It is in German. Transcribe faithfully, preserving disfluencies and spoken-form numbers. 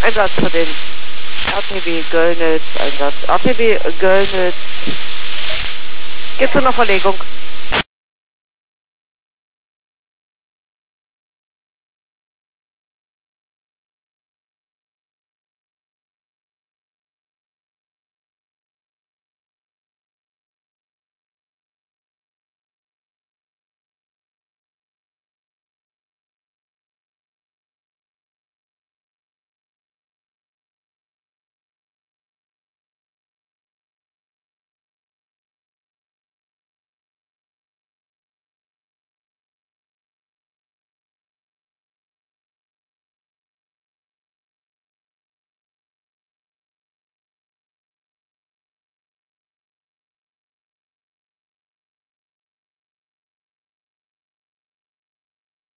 Einsatz für den R T B Göllnitz, Einsatz R T B Göllnitz. Geht zu einer Verlegung.